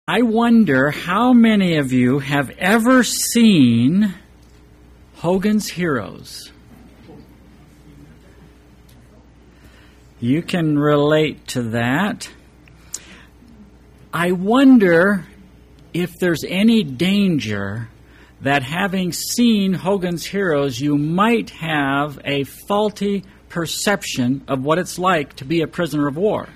I wonder how many of you have ever seen Hogan's Heroes. You can relate to that. I wonder if there's any danger that having seen Hogan's Heroes, you might have a faulty perception of what it's like to be a prisoner of war.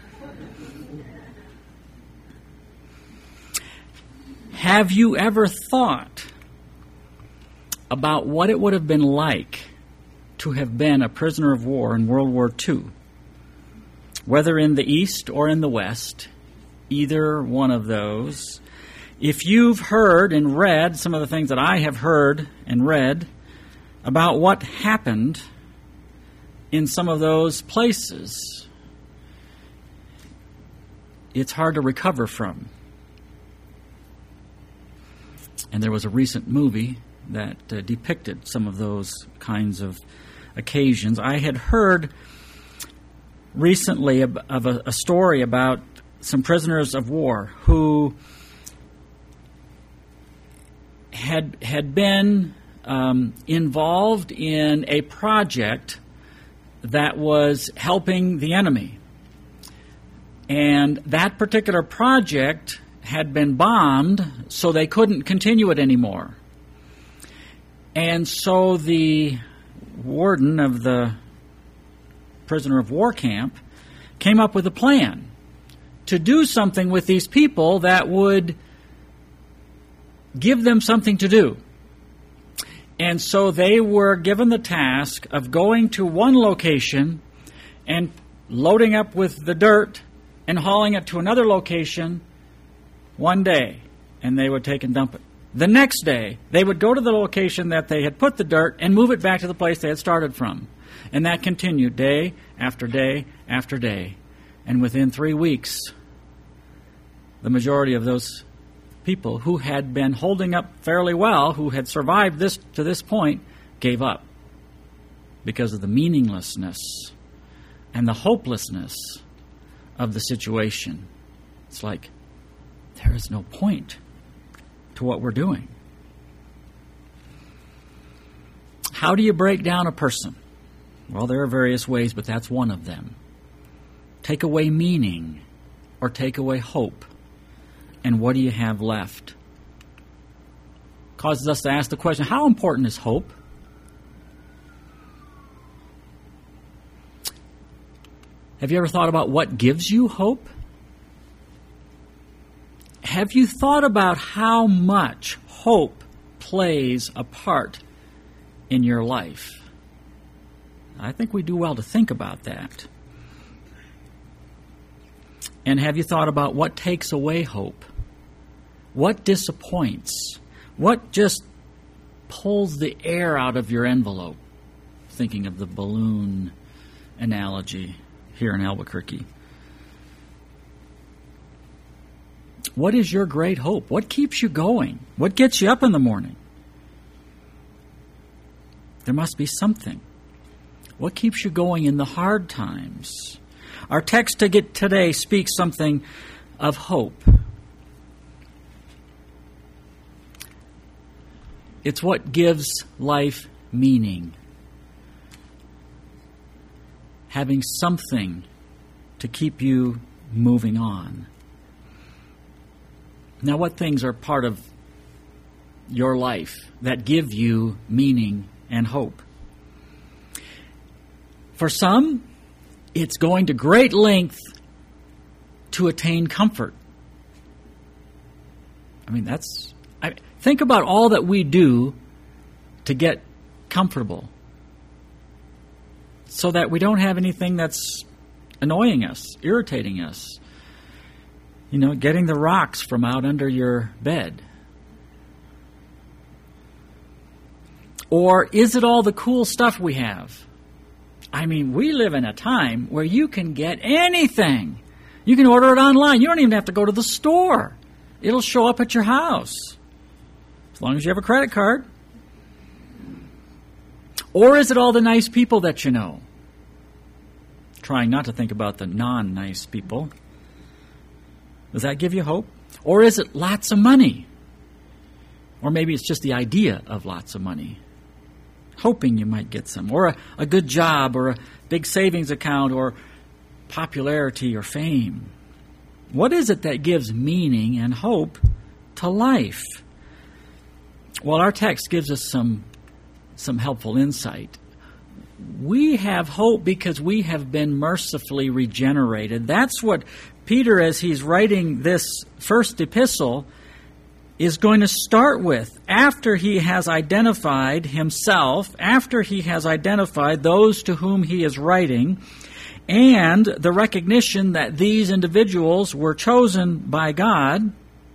Have you ever thought about what it would have been like to have been a prisoner of war in World War II? Whether in the East or in the West, either one of those. If you've heard and read some of the things that I have heard and read about what happened in some of those places, it's hard to recover from. And there was a recent movie that depicted some of those kinds of occasions. I had heard recently of a story about some prisoners of war who had been involved in a project that was helping the enemy. And that particular project had been bombed, so they couldn't continue it anymore. And so the warden of the prisoner of war camp came up with a plan to do something with these people that would give them something to do. And so they were given the task of going to one location and loading up with the dirt and hauling it to another location one day, and they would take and dump it. The next day, they would go to the location that they had put the dirt and move it back to the place they had started from. And that continued day after day after day. And within 3 weeks, the majority of those people who had been holding up fairly well, who had survived this to this point, gave up because of the meaninglessness and the hopelessness of the situation. It's like, there is no point to what we're doing. How do you break down a person? Well, there are various ways, but that's one of them. Take away meaning or take away hope. And what do you have left? Causes us to ask the question, how important is hope? Have you ever thought about what gives you hope? Have you thought about how much hope plays a part in your life? I think we do well to think about that. And have you thought about what takes away hope? What disappoints? What just pulls the air out of your envelope? Thinking of the balloon analogy here in Albuquerque. What is your great hope? What keeps you going? What gets you up in the morning? There must be something. What keeps you going in the hard times? Our text today speaks something of hope. It's what gives life meaning. Having something to keep you moving on. Now, what things are part of your life that give you meaning and hope? For some, it's going to great length to attain comfort. Think about all that we do to get comfortable so that we don't have anything that's annoying us, irritating us. You know, getting the rocks from out under your bed. Or is it all the cool stuff we have? I mean, we live in a time where you can get anything. You can order it online. You don't even have to go to the store. It'll show up at your house. As long as you have a credit card. Or is it all the nice people that you know? Trying not to think about the non-nice people. Does that give you hope? Or is it lots of money? Or maybe it's just the idea of lots of money, hoping you might get some. Or a good job, or a big savings account, or popularity or fame. What is it that gives meaning and hope to life? Well, our text gives us some helpful insight. We have hope because we have been mercifully regenerated. That's what Peter, as he's writing this first epistle, is going to start with. After he has identified himself, after he has identified those to whom he is writing, and the recognition that these individuals were chosen by God,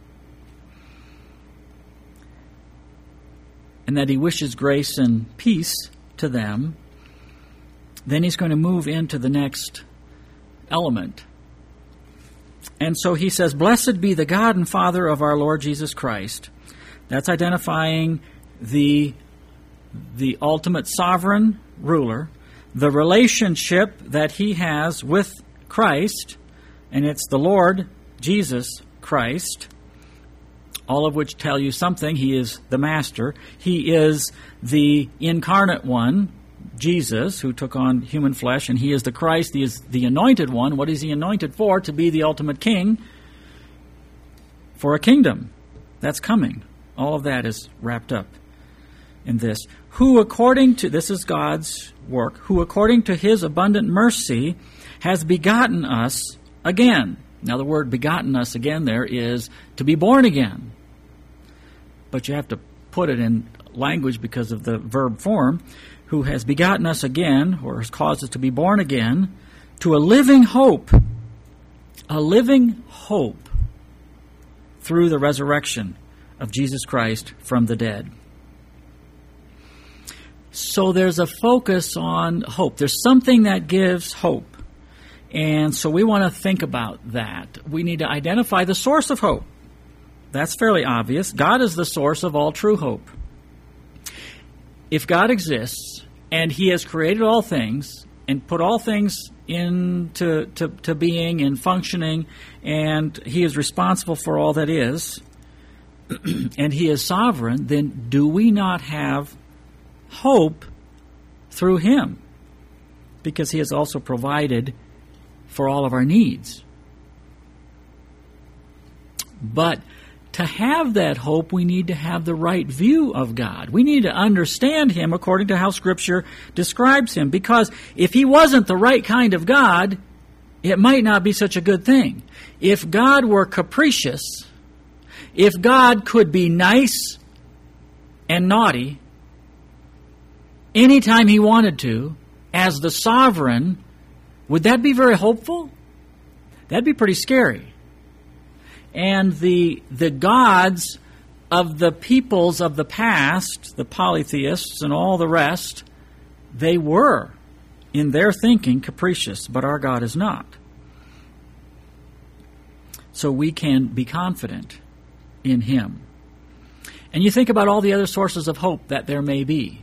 and that he wishes grace and peace to them, then he's going to move into the next element. And so he says, "Blessed be the God and Father of our Lord Jesus Christ." That's identifying the ultimate sovereign ruler, the relationship that he has with Christ, and it's the Lord Jesus Christ, all of which tell you something. He is the Master. He is the incarnate one, Jesus, who took on human flesh, and he is the Christ. He is the anointed one. What is he anointed for? To be the ultimate king for a kingdom that's coming. All of that is wrapped up in this. Who according to, this is God's work, who according to his abundant mercy has begotten us again. Now the word begotten us again there is to be born again. But you have to put it in language because of the verb form. Who has begotten us again, or has caused us to be born again, to a living hope through the resurrection of Jesus Christ from the dead. So there's a focus on hope. There's something that gives hope. And so we want to think about that. We need to identify the source of hope. That's fairly obvious. God is the source of all true hope. If God exists, and he has created all things, and put all things into to being and functioning, and he is responsible for all that is, and he is sovereign, then do we not have hope through him? Because he has also provided for all of our needs. But to have that hope, we need to have the right view of God. We need to understand him according to how Scripture describes him. Because if he wasn't the right kind of God, it might not be such a good thing. If God were capricious, if God could be nice and naughty anytime he wanted to, as the sovereign, would that be very hopeful? That'd be pretty scary. And the gods of the peoples of the past, the polytheists and all the rest, they were, in their thinking, capricious, but our God is not. So we can be confident in him. And you think about all the other sources of hope that there may be.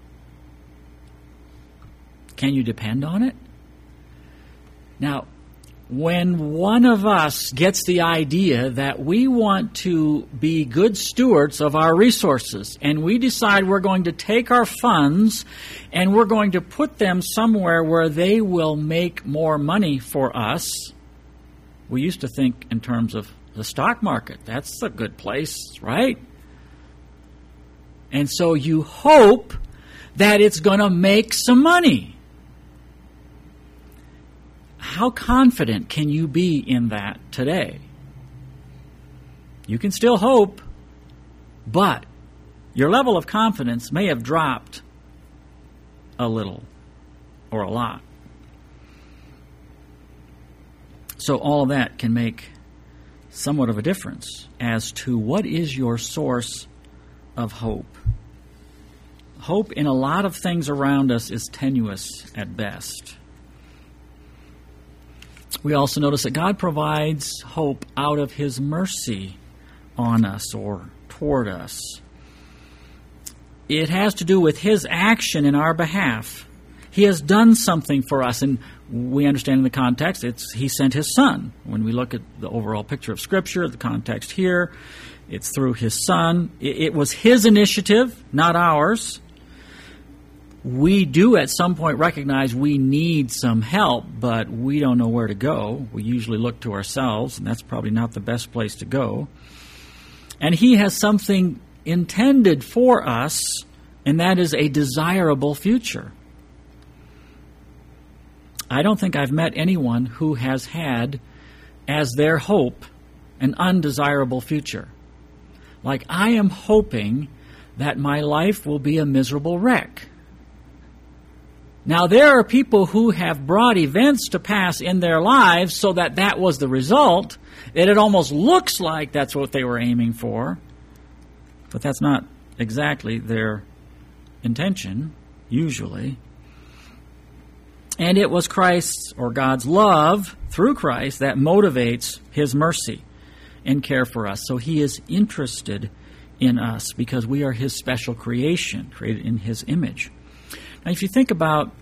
Can you depend on it? Now, when one of us gets the idea that we want to be good stewards of our resources, and we decide we're going to take our funds and we're going to put them somewhere where they will make more money for us, we used to think in terms of the stock market. That's a good place, right? And so you hope that it's going to make some money. How confident can you be in that today? You can still hope, but your level of confidence may have dropped a little or a lot. So all of that can make somewhat of a difference as to what is your source of hope. Hope in a lot of things around us is tenuous at best. We also notice that God provides hope out of his mercy on us or toward us. It has to do with his action in our behalf. He has done something for us, and we understand in the context, He sent His Son. When we look at the overall picture of Scripture, the context here, it's through His Son. It was His initiative, not ours. We do at some point recognize we need some help, but we don't know where to go. We usually look to ourselves, and that's probably not the best place to go. And He has something intended for us, and that is a desirable future. I don't think I've met anyone who has had as their hope an undesirable future. Like, I am hoping that my life will be a miserable wreck. Now, there are people who have brought events to pass in their lives so that that was the result, that it almost looks like that's what they were aiming for, but that's not exactly their intention, usually. And it was Christ's, or God's love through Christ, that motivates His mercy and care for us. So He is interested in us because we are His special creation, created in His image. Now, if you think about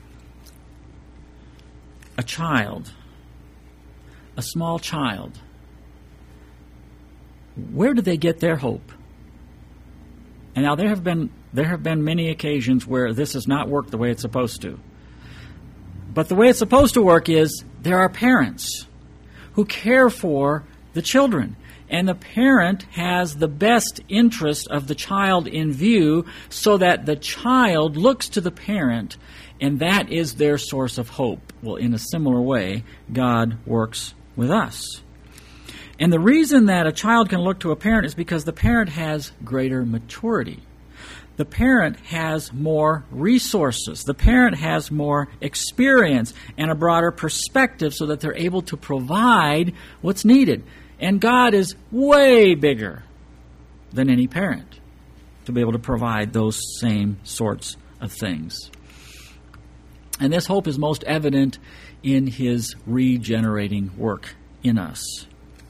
a child, a small child, where do they get their hope? And now there have been many occasions where this has not worked the way it's supposed to. But the way it's supposed to work is there are parents who care for the children. And the parent has the best interest of the child in view so that the child looks to the parent, and that is their source of hope. Well, in a similar way, God works with us. And the reason that a child can look to a parent is because the parent has greater maturity. The parent has more resources. The parent has more experience and a broader perspective so that they're able to provide what's needed. And God is way bigger than any parent to be able to provide those same sorts of things. And this hope is most evident in His regenerating work in us.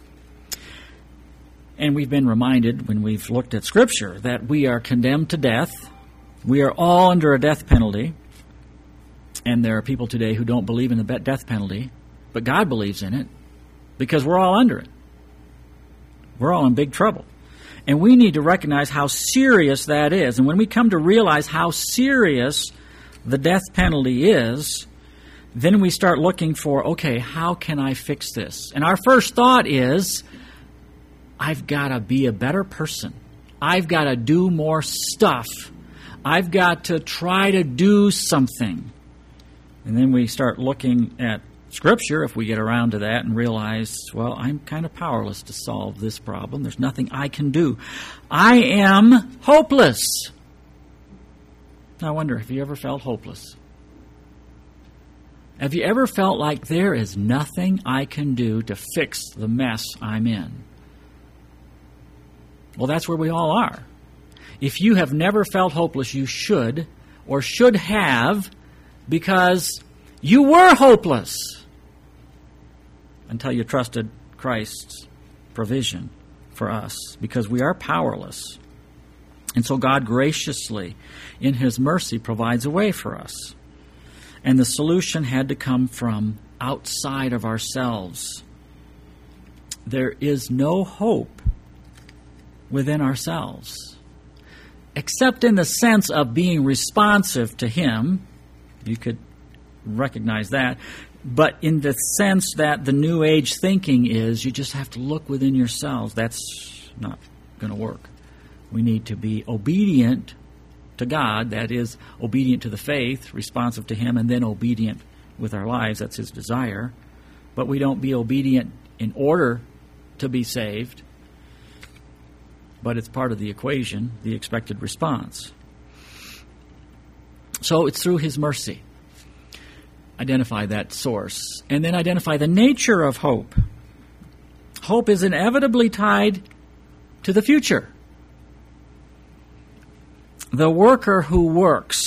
And we've been reminded when we've looked at Scripture that we are condemned to death. We are all under a death penalty. And there are people today who don't believe in the death penalty, but God believes in it because we're all under it. We're all in big trouble. And we need to recognize how serious that is. And when we come to realize how serious the death penalty is, then we start looking for, okay, how can I fix this? And our first thought is, I've got to be a better person. I've got to do more stuff. I've got to try to do something. And then we start looking at Scripture, if we get around to that, and realize, well, I'm kind of powerless to solve this problem. There's nothing I can do. I am hopeless. I wonder, have you ever felt hopeless? Have you ever felt like there is nothing I can do to fix the mess I'm in? Well, that's where we all are. If you have never felt hopeless, you should, or should have, because you were hopeless until you trusted Christ's provision for us, because we are powerless. And so God graciously, in His mercy, provides a way for us. And the solution had to come from outside of ourselves. There is no hope within ourselves, except in the sense of being responsive to Him. You could recognize that. But in the sense that the New Age thinking is, you just have to look within yourselves. That's not going to work. We need to be obedient to God, that is, obedient to the faith, responsive to Him, and then obedient with our lives. That's His desire. But we don't be obedient in order to be saved, but it's part of the equation, the expected response. So it's through His mercy. Identify that source. And then identify the nature of hope. Hope is inevitably tied to the future. The worker who works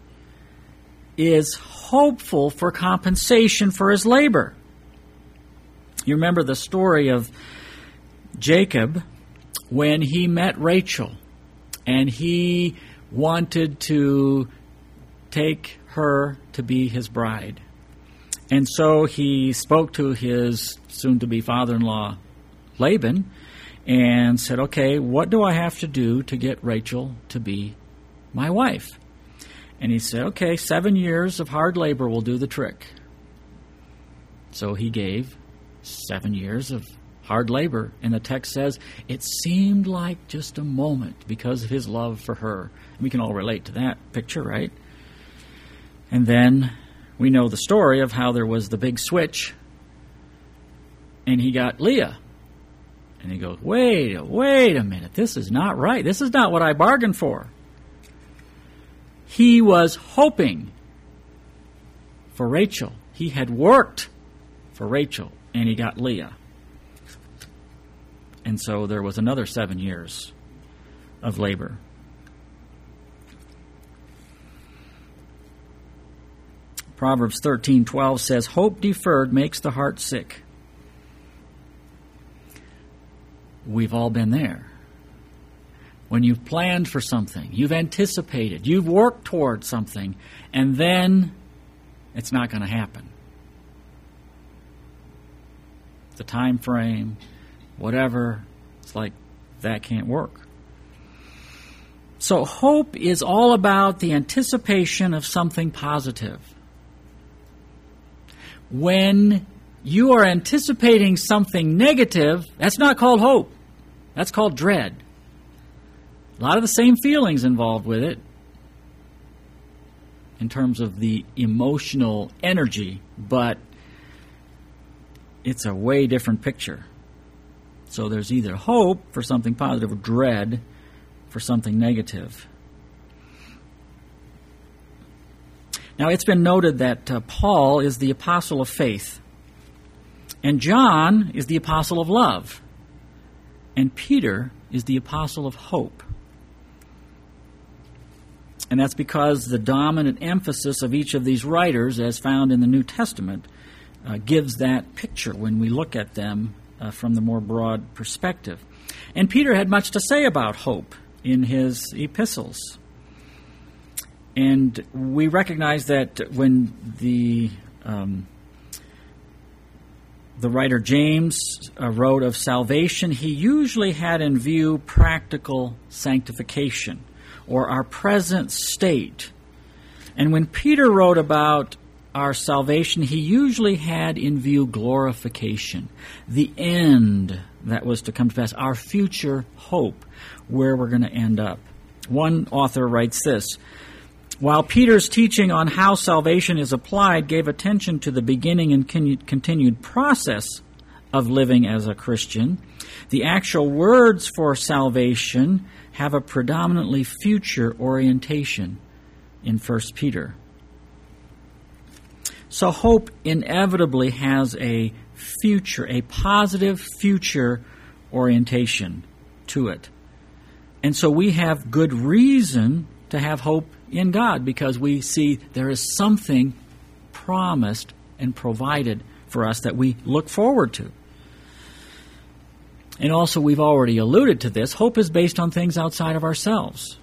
is hopeful for compensation for his labor. You remember the story of Jacob when he met Rachel and he wanted to take her to be his bride. And so he spoke to his soon-to-be father-in-law, Laban, and said, okay, what do I have to do to get Rachel to be my wife? And he said, okay, 7 years of hard labor will do the trick. So he gave 7 years of hard labor. And the text says, it seemed like just a moment because of his love for her. We can all relate to that picture, right? And then we know the story of how there was the big switch, and he got Leah. And he goes, wait a minute, this is not right. This is not what I bargained for. He was hoping for Rachel. He had worked for Rachel, and he got Leah. And so there was another 7 years of labor. Proverbs 13:12 says, hope deferred makes the heart sick. We've all been there. When you've planned for something, you've anticipated, you've worked toward something, and then it's not going to happen. The time frame, whatever, it's like that can't work. So hope is all about the anticipation of something positive. When you are anticipating something negative, that's not called hope. That's called dread. A lot of the same feelings involved with it in terms of the emotional energy, but it's a way different picture. So there's either hope for something positive or dread for something negative. Now, it's been noted that Paul is the apostle of faith, and John is the apostle of love, and Peter is the apostle of hope. And that's because the dominant emphasis of each of these writers, as found in the New Testament, gives that picture when we look at them from the more broad perspective. And Peter had much to say about hope in his epistles. And we recognize that when the writer James wrote of salvation, he usually had in view practical sanctification, or our present state. And when Peter wrote about our salvation, he usually had in view glorification, the end that was to come to pass, our future hope, where we're going to end up. One author writes this: while Peter's teaching on how salvation is applied gave attention to the beginning and continued process of living as a Christian, the actual words for salvation have a predominantly future orientation in 1 Peter. So hope inevitably has a future, a positive future orientation to it. And so we have good reason to have hope in God, because we see there is something promised and provided for us that we look forward to. And also, we've already alluded to this, hope is based on things outside of ourselves.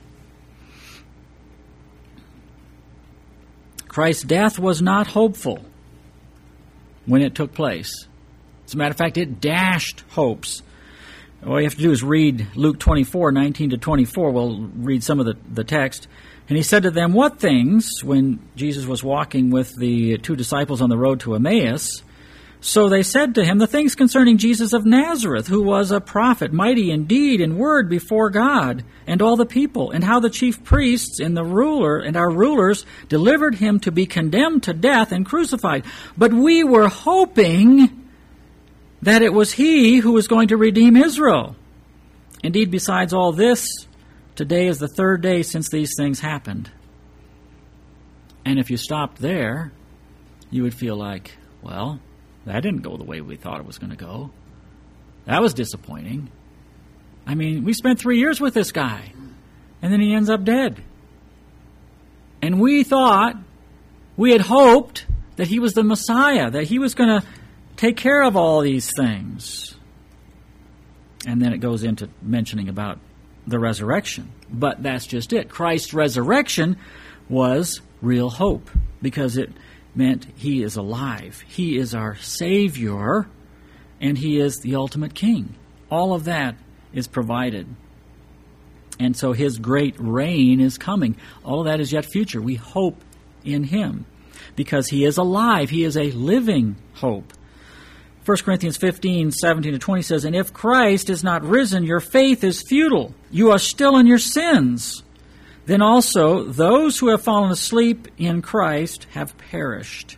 Christ's death was not hopeful when it took place. As a matter of fact, it dashed hopes. All you have to do is read Luke 24:19-24. We'll read some of the text. And he said to them, what things, when Jesus was walking with the two disciples on the road to Emmaus, so they said to him, the things concerning Jesus of Nazareth, who was a prophet, mighty in deed and word before God and all the people, and how the chief priests and our rulers delivered him to be condemned to death and crucified. But we were hoping that it was he who was going to redeem Israel. Indeed, besides all this, today is the third day since these things happened. And if you stopped there, you would feel like, well, that didn't go the way we thought it was going to go. That was disappointing. I mean, we spent 3 years with this guy, and then he ends up dead. And we had hoped that he was the Messiah, that he was going to take care of all these things. And then it goes into mentioning about the resurrection. But that's just it. Christ's resurrection was real hope, because it meant He is alive. He is our Savior, and He is the ultimate King. All of that is provided. And so His great reign is coming. All of that is yet future. We hope in Him because He is alive. He is a living hope. 1 Corinthians 15:17-20 says, "And if Christ is not risen, your faith is futile. You are still in your sins. Then also those who have fallen asleep in Christ have perished."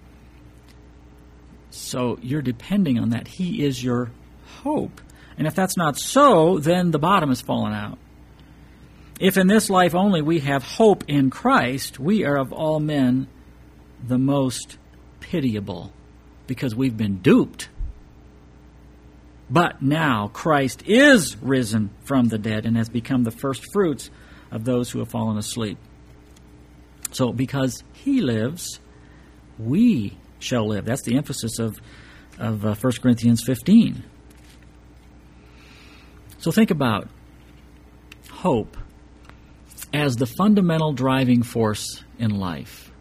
So you're depending on that. He is your hope. And if that's not so, then the bottom has fallen out. If in this life only we have hope in Christ, we are of all men the most pitiable, because we've been duped. But now Christ is risen from the dead and has become the first fruits of those who have fallen asleep. So because He lives, we shall live. That's the emphasis of 1 Corinthians 15. So think about hope as the fundamental driving force in life.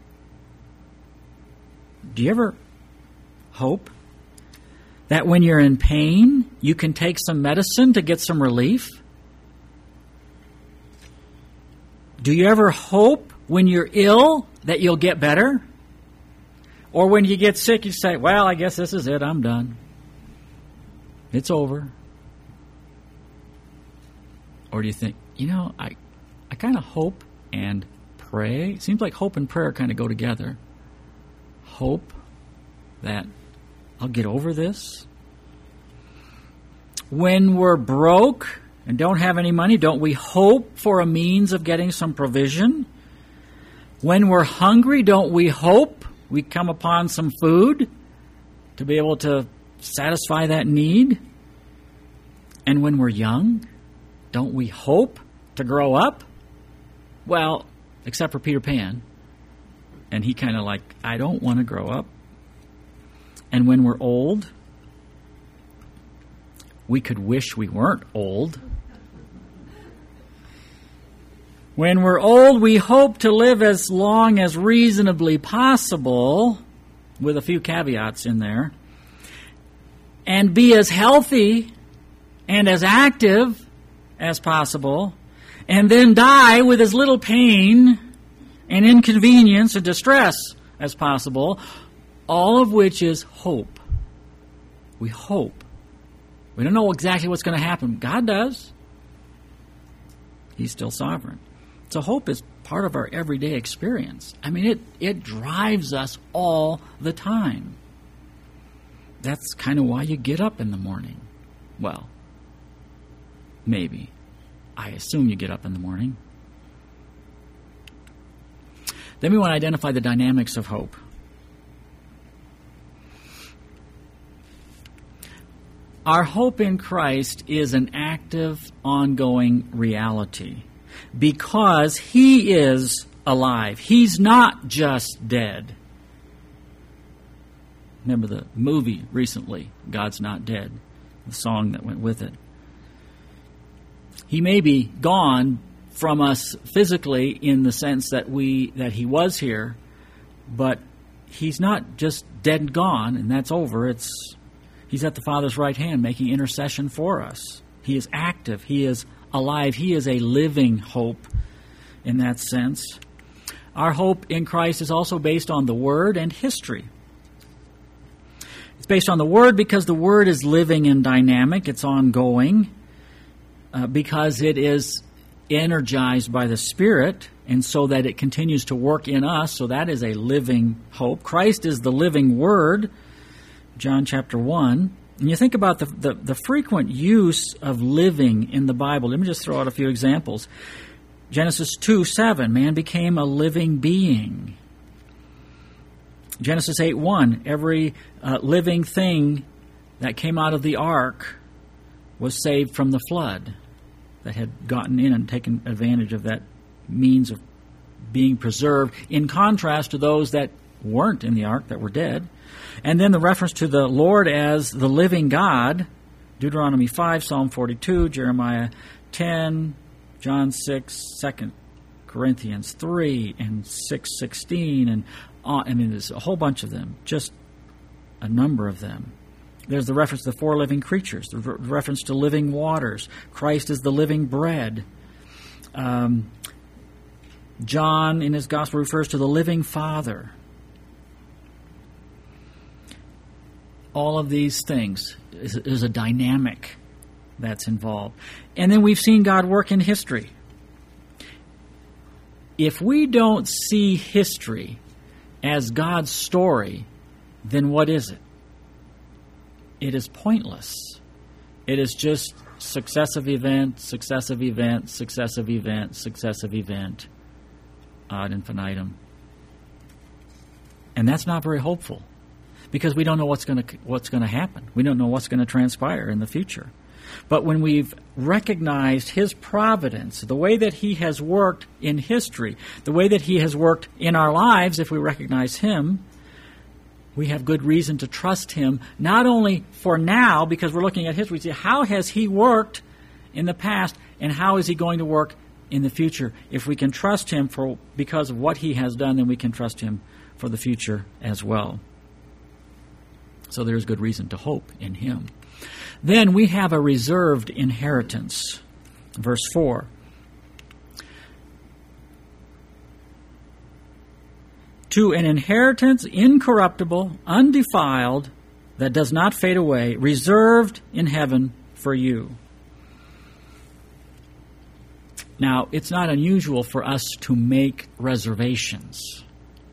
Do you ever hope that when you're in pain, you can take some medicine to get some relief? Do you ever hope when you're ill that you'll get better? Or when you get sick, you say, well, I guess this is it. I'm done. It's over. Or do you think, I kind of hope and pray. It seems like hope and prayer kind of go together. Hope that I'll get over this. When we're broke and don't have any money, don't we hope for a means of getting some provision? When we're hungry, don't we hope we come upon some food to be able to satisfy that need? And when we're young, don't we hope to grow up? Well, except for Peter Pan. And he kind of like, I don't want to grow up. And when we're old, we could wish we weren't old. When we're old, we hope to live as long as reasonably possible, with a few caveats in there, and be as healthy and as active as possible, and then die with as little pain and inconvenience and distress as possible, all of which is hope. We hope. We don't know exactly what's going to happen. God does. He's still sovereign. So hope is part of our everyday experience. I mean, it drives us all the time. That's kind of why you get up in the morning. Well, maybe. I assume you get up in the morning. Then we want to identify the dynamics of hope. Our hope in Christ is an active, ongoing reality because He is alive. He's not just dead. Remember the movie recently, God's Not Dead, the song that went with it. He may be gone from us physically in the sense that He was here, but He's not just dead and gone and that's over. He's at the Father's right hand making intercession for us. He is active. He is alive. He is a living hope in that sense. Our hope in Christ is also based on the Word and history. It's based on the Word because the Word is living and dynamic. It's ongoing because it is energized by the Spirit, and so that it continues to work in us. So that is a living hope. Christ is the living Word. John chapter 1. And you think about the frequent use of living in the Bible. Let me just throw out a few examples. Genesis 2:7, man became a living being. Genesis 8:1, every living thing that came out of the ark was saved from the flood that had gotten in and taken advantage of that means of being preserved, in contrast to those that weren't in the ark, that were dead. And then the reference to the Lord as the living God, Deuteronomy 5, Psalm 42, Jeremiah 10, John 6, 2 Corinthians 3 and 6:16, and there's a whole bunch of them, just a number of them. There's the reference to the four living creatures, the reference to living waters. Christ is the living bread. John, in his gospel, refers to the living Father. All of these things is a dynamic that's involved. And then we've seen God work in history. If we don't see history as God's story, then what is it? It is pointless. It is just successive event, successive event, successive event, successive event, ad infinitum. And that's not very hopeful, because we don't know what's going to happen. We don't know what's going to transpire in the future. But when we've recognized His providence, the way that He has worked in history, the way that He has worked in our lives, if we recognize Him, we have good reason to trust Him, not only for now, because we're looking at history, we see how has He worked in the past, and how is He going to work in the future. If we can trust Him because of what He has done, then we can trust Him for the future as well. So there's good reason to hope in Him. Then we have a reserved inheritance. Verse 4. To an inheritance incorruptible, undefiled, that does not fade away, reserved in heaven for you. Now, it's not unusual for us to make reservations,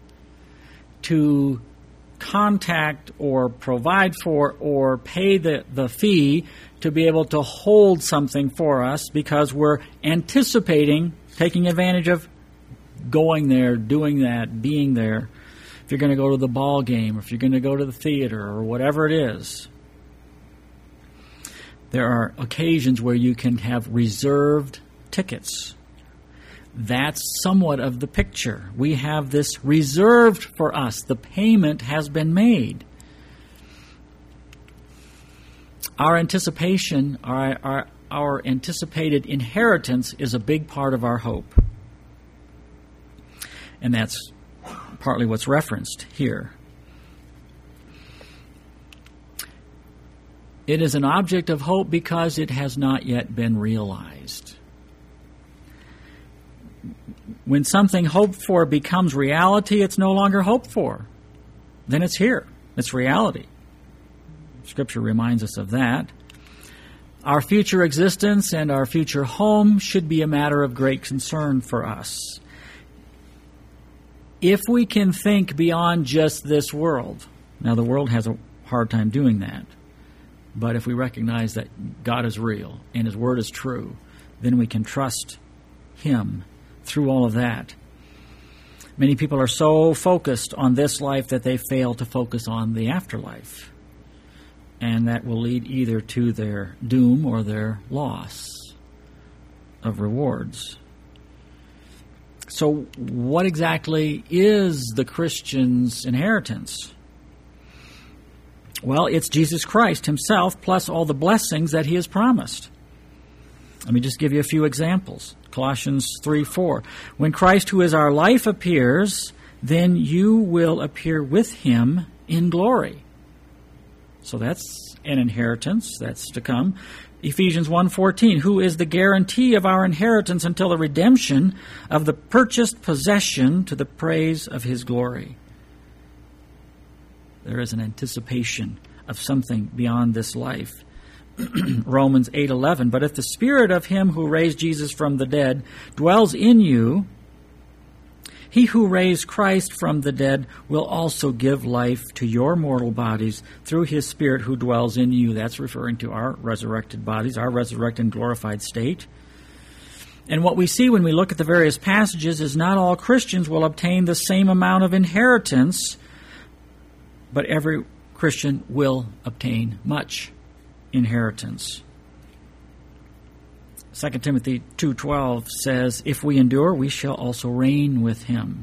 to contact or provide for or pay the fee to be able to hold something for us because we're anticipating taking advantage of going there, doing that, being there. If you're going to go to the ball game, or if you're going to go to the theater, or whatever it is, there are occasions where you can have reserved tickets. That's somewhat of the picture. We have this reserved for us. The payment has been made. Our anticipation, our anticipated inheritance is a big part of our hope. And that's partly what's referenced here. It is an object of hope because it has not yet been realized. When something hoped for becomes reality, it's no longer hoped for. Then it's here. It's reality. Scripture reminds us of that. Our future existence and our future home should be a matter of great concern for us. If we can think beyond just this world, now the world has a hard time doing that, but if we recognize that God is real and His Word is true, then we can trust Him through all of that. Many people are so focused on this life that they fail to focus on the afterlife. And that will lead either to their doom or their loss of rewards. So what exactly is the Christian's inheritance? Well, it's Jesus Christ Himself plus all the blessings that He has promised. Let me just give you a few examples. Colossians 3:4. When Christ, who is our life, appears, then you will appear with Him in glory. So that's an inheritance that's to come. Ephesians 1:14, who is the guarantee of our inheritance until the redemption of the purchased possession to the praise of His glory. There is an anticipation of something beyond this life. Romans 8:11, but if the Spirit of Him who raised Jesus from the dead dwells in you, He who raised Christ from the dead will also give life to your mortal bodies through His Spirit who dwells in you. That's referring to our resurrected bodies, our resurrected and glorified state. And what we see when we look at the various passages is not all Christians will obtain the same amount of inheritance, but every Christian will obtain much inheritance. 2 Timothy 2:12 says, if we endure, we shall also reign with Him.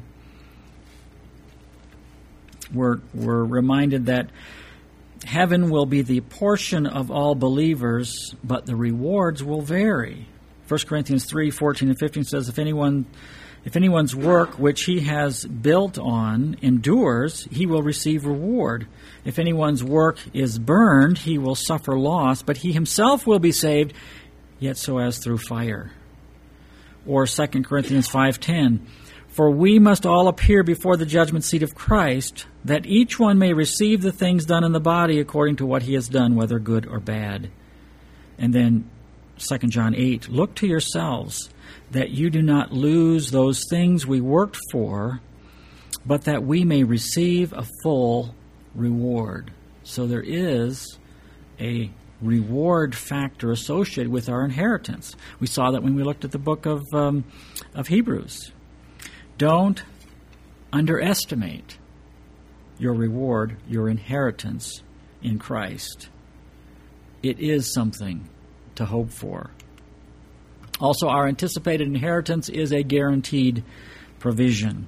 We're reminded that heaven will be the portion of all believers, but the rewards will vary. 1 Corinthians 3:14 and 15 says, if anyone If anyone's work which he has built on endures, he will receive reward. If anyone's work is burned, he will suffer loss, but he himself will be saved, yet so as through fire. Or 2 Corinthians 5:10, for we must all appear before the judgment seat of Christ, that each one may receive the things done in the body according to what he has done, whether good or bad. And then 2 John 8, look to yourselves, that you do not lose those things we worked for, but that we may receive a full reward. So there is a reward factor associated with our inheritance. We saw that when we looked at the book of Hebrews. Don't underestimate your reward, your inheritance in Christ. It is something to hope for. Also, our anticipated inheritance is a guaranteed provision.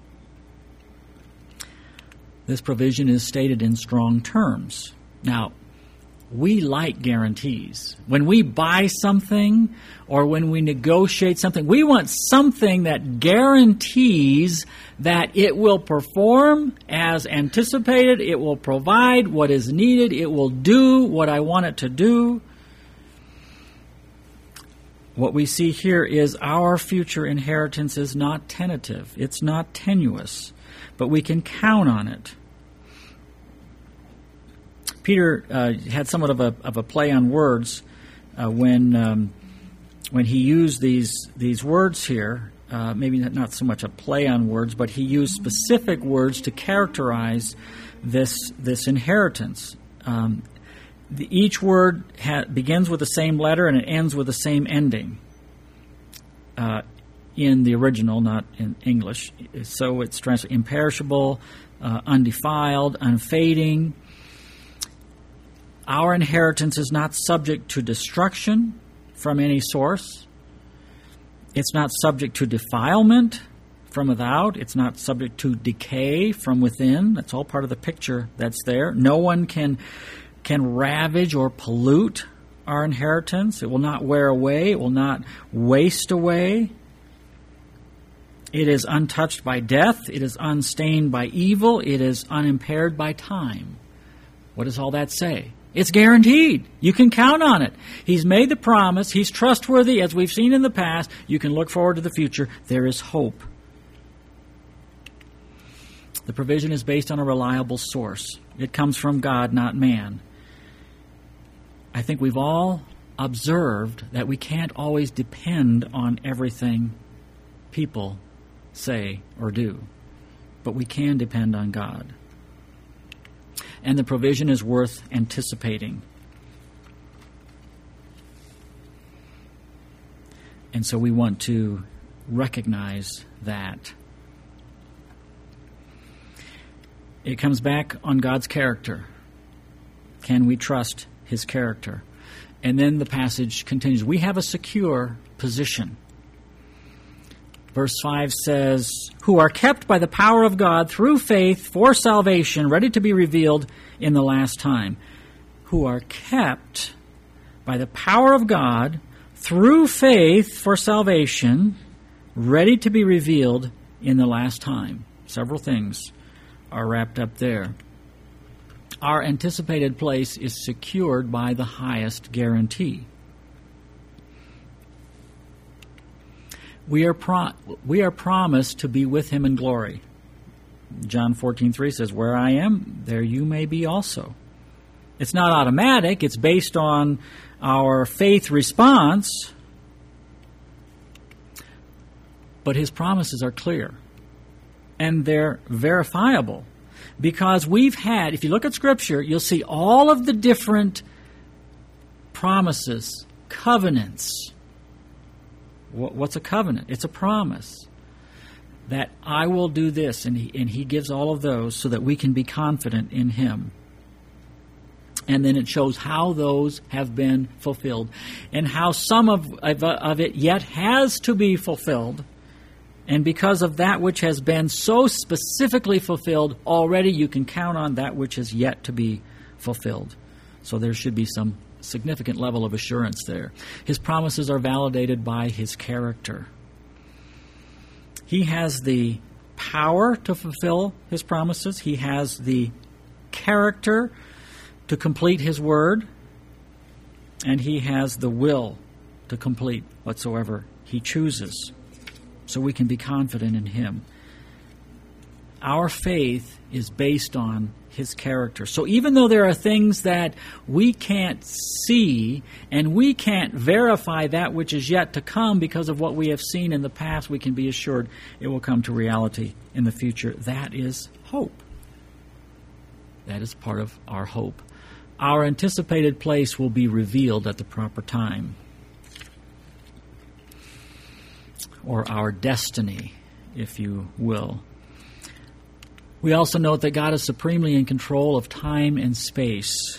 This provision is stated in strong terms. Now, we like guarantees. When we buy something or when we negotiate something, we want something that guarantees that it will perform as anticipated, it will provide what is needed, it will do what I want it to do. What we see here is our future inheritance is not tentative. It's not tenuous, but we can count on it. Peter had somewhat of a play on words when he used these words here. Maybe not so much a play on words, but he used specific words to characterize this inheritance. Each word begins with the same letter and it ends with the same ending in the original, not in English. So it's translated imperishable, undefiled, unfading. Our inheritance is not subject to destruction from any source. It's not subject to defilement from without. It's not subject to decay from within. That's all part of the picture that's there. No one can ravage or pollute our inheritance. It will not wear away. It will not waste away. It is untouched by death. It is unstained by evil. It is unimpaired by time. What does all that say? It's guaranteed. You can count on it. He's made the promise. He's trustworthy, as we've seen in the past. You can look forward to the future. There is hope. The provision is based on a reliable source. It comes from God, not man. I think we've all observed that we can't always depend on everything people say or do, but we can depend on God. And the provision is worth anticipating. And so we want to recognize that. It comes back on God's character. Can we trust His character? And then the passage continues. We have a secure position. Verse 5 says, who are kept by the power of God through faith for salvation, ready to be revealed in the last time. Who are kept by the power of God through faith for salvation, ready to be revealed in the last time. Several things are wrapped up there. Our anticipated place is secured by the highest guarantee. We are promised to be with Him in glory. John 14:3 says, where I am, there you may be also. It's not automatic. It's based on our faith response. But His promises are clear. And they're verifiable. Because we've had, if you look at Scripture, you'll see all of the different promises, covenants. What's a covenant? It's a promise that I will do this, and he gives all of those so that we can be confident in Him. And then it shows how those have been fulfilled and how some of it yet has to be fulfilled. And because of that which has been so specifically fulfilled, already you can count on that which is yet to be fulfilled. So there should be some significant level of assurance there. His promises are validated by His character. He has the power to fulfill His promises. He has the character to complete His word. And He has the will to complete whatsoever He chooses. So we can be confident in Him. Our faith is based on His character. So even though there are things that we can't see and we can't verify that which is yet to come because of what we have seen in the past, we can be assured it will come to reality in the future. That is hope. That is part of our hope. Our anticipated place will be revealed at the proper time. Or our destiny, if you will. We also note that God is supremely in control of time and space.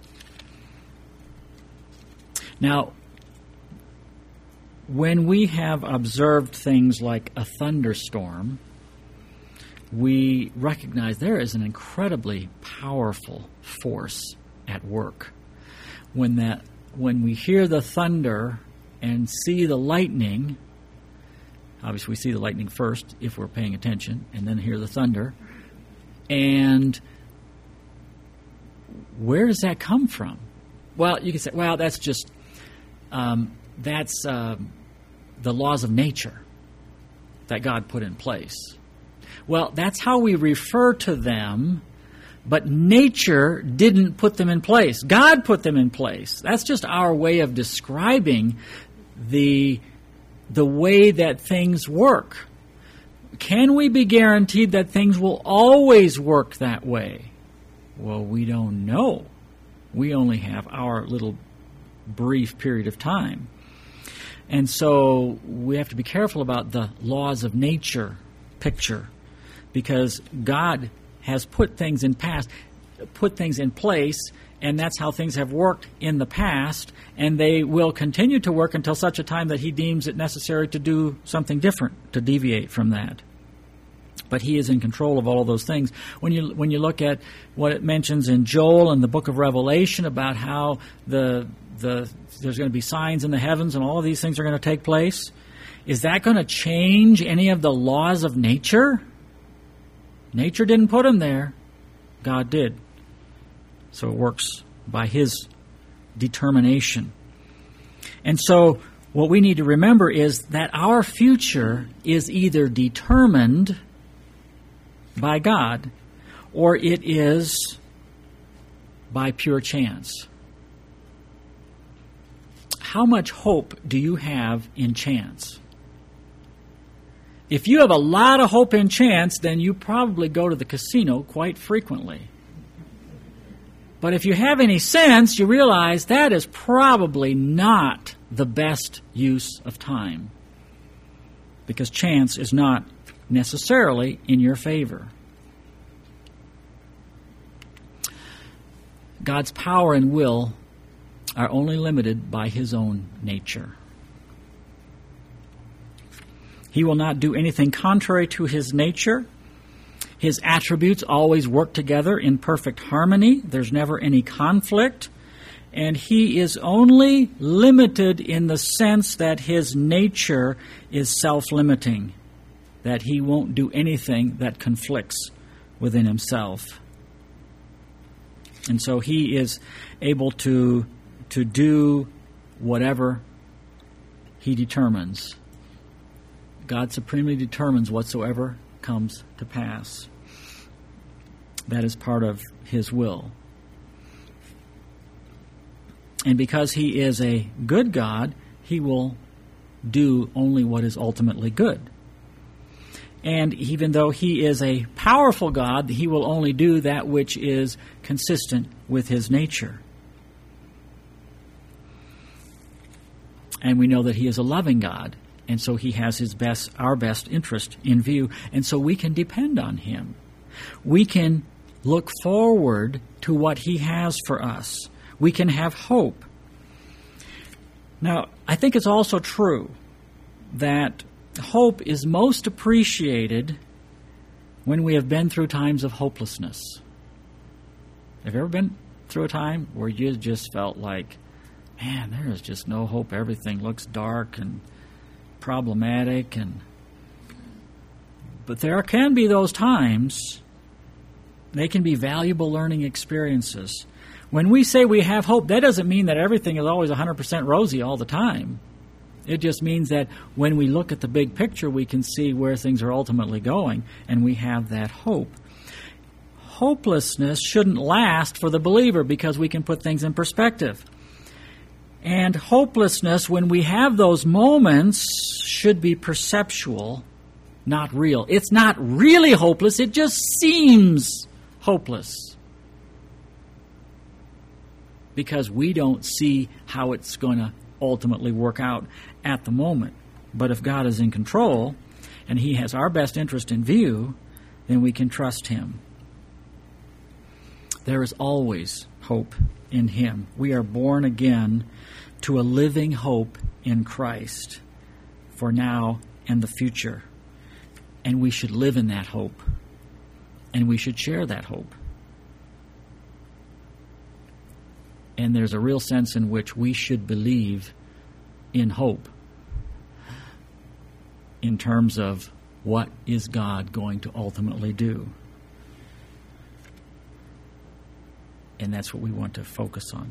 Now, when we have observed things like a thunderstorm, we recognize there is an incredibly powerful force at work. When we hear the thunder and see the lightning, obviously we see the lightning first if we're paying attention, and then hear the thunder. And where does that come from? Well, you can say, well, that's just, the laws of nature that God put in place. Well, that's how we refer to them, but nature didn't put them in place. God put them in place. That's just our way of describing the way that things work. Can we be guaranteed that things will always work that way? Well, we don't know. We only have our little brief period of time. And so we have to be careful about the laws of nature picture, because God has put things in place, and that's how things have worked in the past, and they will continue to work until such a time that He deems it necessary to do something different, to deviate from that. But He is in control of all of those things. When you look at what it mentions in Joel and the book of Revelation about how there's going to be signs in the heavens and all of these things are going to take place, is that going to change any of the laws of nature? Nature didn't put them there. God did. So it works by His determination. And so what we need to remember is that our future is either determined by God or it is by pure chance. How much hope do you have in chance? If you have a lot of hope in chance, then you probably go to the casino quite frequently. But if you have any sense, you realize that is probably not the best use of time, because chance is not necessarily in your favor. God's power and will are only limited by His own nature. He will not do anything contrary to His nature. His attributes always work together in perfect harmony. There's never any conflict. And He is only limited in the sense that His nature is self-limiting, that He won't do anything that conflicts within Himself. And so He is able to do whatever He determines. God supremely determines whatsoever comes to pass. That is part of His will. And because He is a good God, He will do only what is ultimately good. And even though He is a powerful God, He will only do that which is consistent with His nature. And we know that He is a loving God, and so He has our best interest in view, and so we can depend on Him. We can look forward to what He has for us. We can have hope. Now, I think it's also true that hope is most appreciated when we have been through times of hopelessness. Have you ever been through a time where you just felt like, man, there is just no hope. Everything looks dark and problematic, and But there can be those times. They can be valuable learning experiences. When we say we have hope, that doesn't mean that everything is always 100% rosy all the time. It just means that when we look at the big picture, we can see where things are ultimately going, and we have that hope. Hopelessness shouldn't last for the believer because we can put things in perspective. And hopelessness, when we have those moments, should be perceptual, not real. It's not really hopeless, it just seems hopeless. Because we don't see how it's going to ultimately work out at the moment. But if God is in control, and He has our best interest in view, then we can trust Him. There is always hope in Him. We are born again to a living hope in Christ for now and the future. And we should live in that hope. And we should share that hope. And there's a real sense in which we should believe in hope in terms of what is God going to ultimately do. And that's what we want to focus on